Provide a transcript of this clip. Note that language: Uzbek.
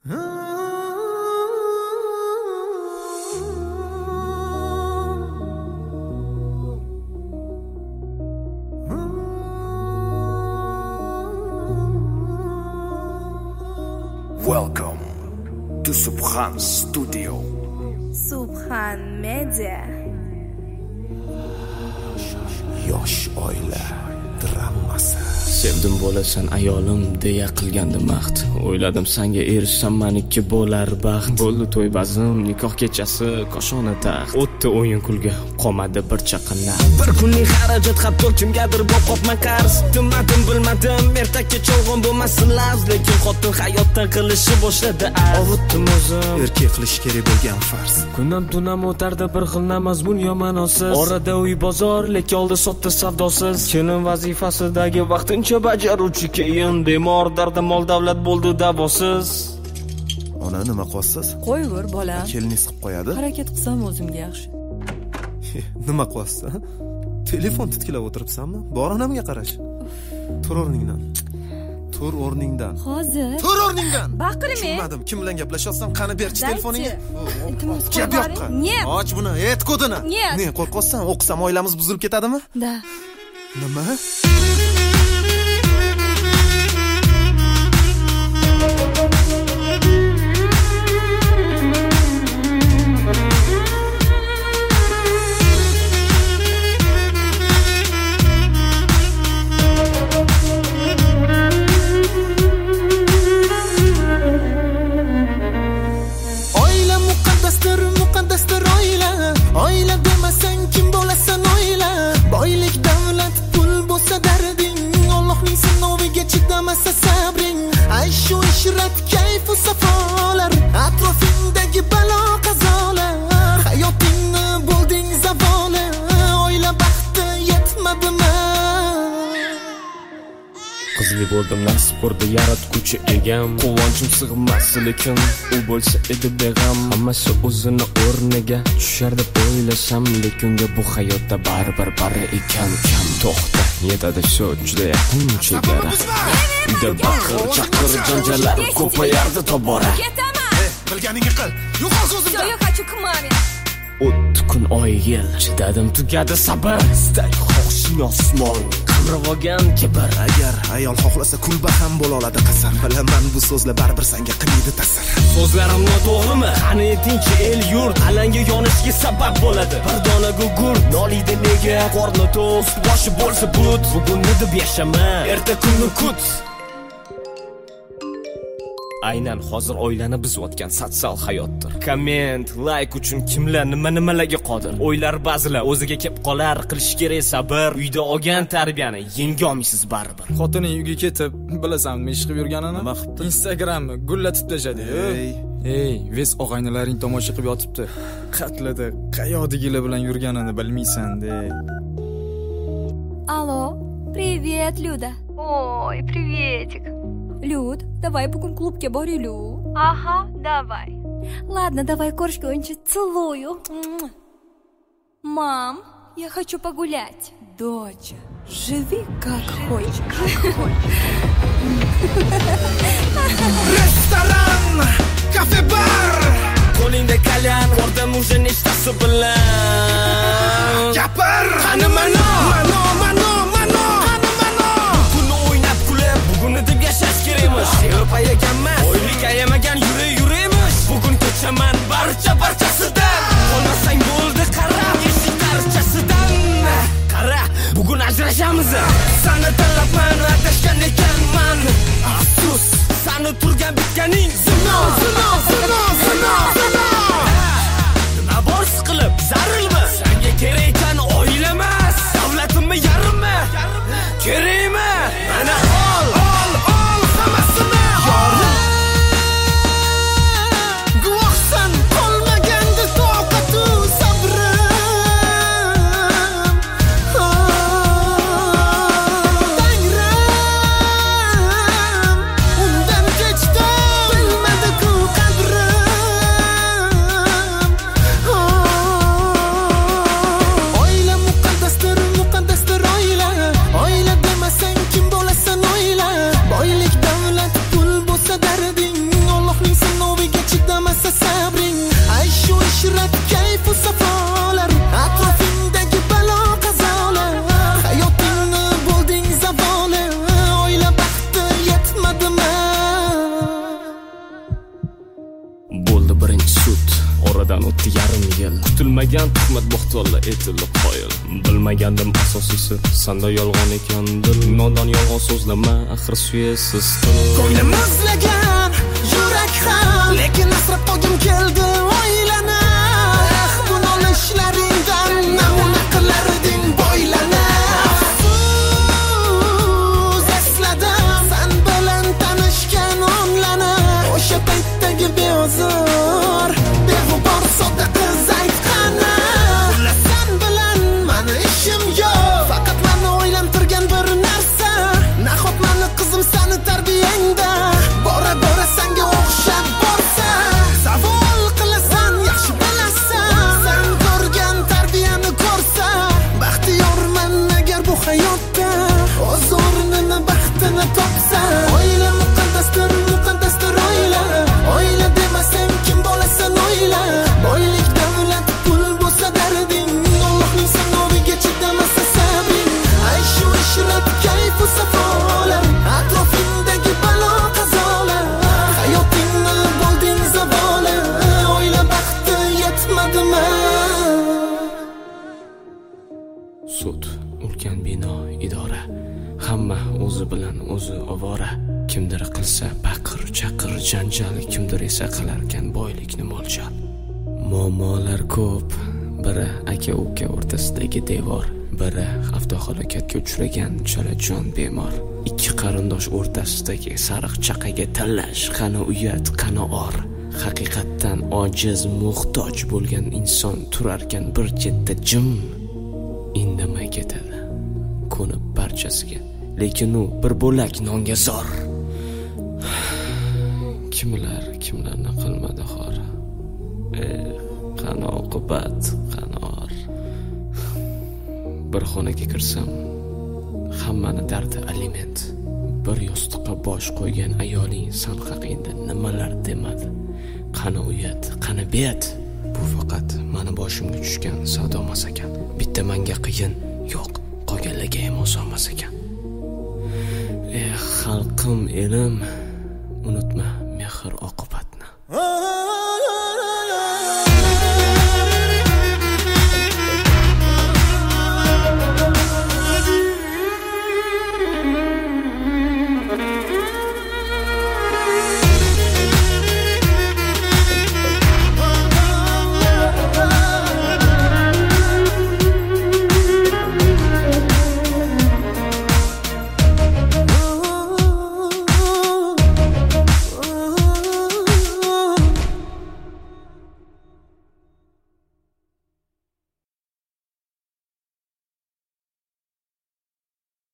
Welcome to Subhan Studio. Subhan Media. Yosh oila dramasi. Sevdim bo'lasan ayolim deya qilgandi mahd. O'yladim senga erishsam meniki bo'lar baxt. Bo'ldi to'y bazm, nikoh kechasi, qo'shona taxt. O'tdi o'yin kulga, qolmadi bir chaqinlar. Bir kunlik xarajat hatto kimgadir bo'lib qopman qarz. Bilmadim, ertakka cholg'on bo'lmasin lafz, lekin xotin hayotdan qilishi boshladi az. Ovutdim o'zim, Erkak qilish kerak bo'lgan farz. kunam tunam o'tardi bir xil mazmun yomonosiz. Orada uy bozor, lekin oldi sotdi savdosiz. Kelin vazifasidagi vaqtincha bajaruvchi, keyin bemor dardi mol davlat bo'ldi davosiz. Ona nima qilyapsiz? Qo'yver bolam. Keliningiz qilib qo'yadi. Harakat qilsam o'zimga yaxshi. Nima qilyapsiz? Telefon titkilab o'tiribsanmi? Bor onamga qarash. Tur o'rningdan. Tur o'rningdan. Hozir. Tur o'rningdan. Baqirmang. Tushunmadim. Kim bilan gaplashyapsan? Qani berchi Daychi. telefoningni. Iltimos Gap qo'ying. yoqqa. Нет. Och buni, et kodini. Нет. Ne qo'rqyapsan? O'qisam oilamiz buzilib ketadimi? Da. Nima? Oila muqaddasdir oila. Oila demasang kim bo'lasan oila. Boylik davlat pul bo'lsa darding. Allohning sinoviga chidamasa sabring. Ay shu ishrat kayf u safolar. Atrofingdagi balo qazolar. Hayotingni bo'lding zavoli. Oila baxti yetmadimi? Qizli bo'ldim, nasib ko'rdi yaratguvchi egam. Quvonchim sig'mas, lekin u bo'lsa edi beg'am. Hammasi o'zini o'rniga tushar deb o'ylasam, lekin bu hayotda baribir bari ekan. Kam to'xta, yetadi shu juda yaqin chegara. Uyda baqir-chaqir janjallar ko'payardi tobora. Ketaman. Bilganingni qil. Yo'qol so'zimdan. Всё, я хочу к маме. O'tdi kun oy yil, chidadim tugadi sabr. Istak xohishing osmon, qamravogan kibr. Agar ayol xohlasa kulba ham bo'la oladi qasam. Bilaman bu so'zlar baribir senga qilmaydi ta'sir. So'zlarim noto'g'rimi? Qani tinch el yurt alanga yonishga sabab bo'ladi. Bir dona gugurt noliydi nega? Qorni to'q, boshi bo'lsa but. Bugunni deb yashama, erta kunni kut. Aynan hozir oilani buzayotgan sotsial hayotdir. Komment, like uchun kimlar nimalarga qodir? O'ylar ba'zilar o'ziga kelib qolar, qilish kerak sabr. Uyda olgan tarbiyani yenga olmaysiz baribir. Xotining uyga ketib, bilasan nima ish qilib yurganini? Nima qilibdi? Instagramni gullatib tashladi. Ey, ves og'aynilaring tomosha qilib yotibdi. Qatlida qayoqdagilar bilan yurganini bilmaysan-de. Алло, привет, Люда. Ой, приветик. Люд, давай bugun klubga boraylik. Ага, давай. Ладно, давай корочка o'yinchi целую. Мам, я хочу погулять. Доча, живи как хочешь. Restoran, kafe bar. Qo'lingda kalyan, o'rda mujin nechtasi bilan. Gapir. Qani mano. Mano. Buni o'ynab kulib, bugunni deb yashash kerakmish. Sevib ayaganman, o'ylik ayamagan yuraymish. Bugun kechaman barchasidan. Qolmasang bo'ldi qarab, eshik tarchasidan. Qara, bugun ajrashamiz. Seni tanlabman, adashgan ekanman. Afsus, seni turgan bitganing zino. Nima bor siqilib, zarilmi? Senga kerak ekan oila emas, davlatimmi yarimmi? Kerakmi? Mana ol hammasini. Guvohsan qolmagandi toqatu sabrim. Tangrim undan kechdi bilmadi-ku qadrim. Oila muqaddasdir oila. Oila demas oradan o'tdi yarim yil. Kutilmagan tuhmat bo'xtonlar etildi qoyil. Bilmagandim asosiysi sanda yolg'on ekan dil. Nodon yolg'on so'zlama axir suyesiz til. Ko'nglim muzlagan yurak ham, lekin asrab qolgim keldi o'ylanib. Bu nolishlaringdan namuna qilarding boylanib. Afsus esladim sen bilan tanishgan onlanib. O'sha paytdagi beozor beg'ubor sodda qiz aytgani. Sen bilan mani ishim yo'q, faqat meni o'ylantirgan bir narsa. Nahot mani qizim seni tarbiyangda bora bora senga o'xshab borsa. Savol qilasan, yaxshi bilasan, sen ko'rgan tarbiyani ko'rsa. Baxtiyorman agar bu hayotda o'z o'rnini, baxtini topsa. Oila muqaddasdir, muqaddasdir oila. Oila demasang kim bo'lasan oila. Boylik, davlat, pul bo'lsa darding, Allohning sanoviga chidamasa sabing. Ay shu ishrat kayfu safolar, atrofingdagi balo qazolar. Hayotingni bo'lding zavoli, oila baxti yetmadimi? Sud, ulkan bino, idora, hamma o'zi bilan o'zi ovora. Kimdir qilsa baqir, chaqir, janjal, kimdir esa qilarkan boylikni mo'ljal. Muammolar ko'p, biri aka-uka o'rtasidagi devor, biri avtohalokatga uchragan chalajon bemor. Ikki qarindosh o'rtasidagi sariq chaqaga tanlash, qani uyat, qani or. Haqiqatdan ojiz, muhtoj bo'lgan inson turarkan bir chetda jim, indamay ketadi. Ko'nib barchasiga, lekin u bir bo'lak nonga zor. Kimlarni qilmadi xor. Qani oqibat, qani or. Bir xonaga kirsam, hammani dardi aliment. Bir yostiqqa bosh qo'ygan ayoling san haqingda nimalar demadi. Qani uyat, qani bet. Bu faqat meni boshimga tushgan savdo emas ekan. Bitta menga qiyin, yo'q, qolganlarga ham oson emas ekan. Xalqim, elim, unutma mehr oqib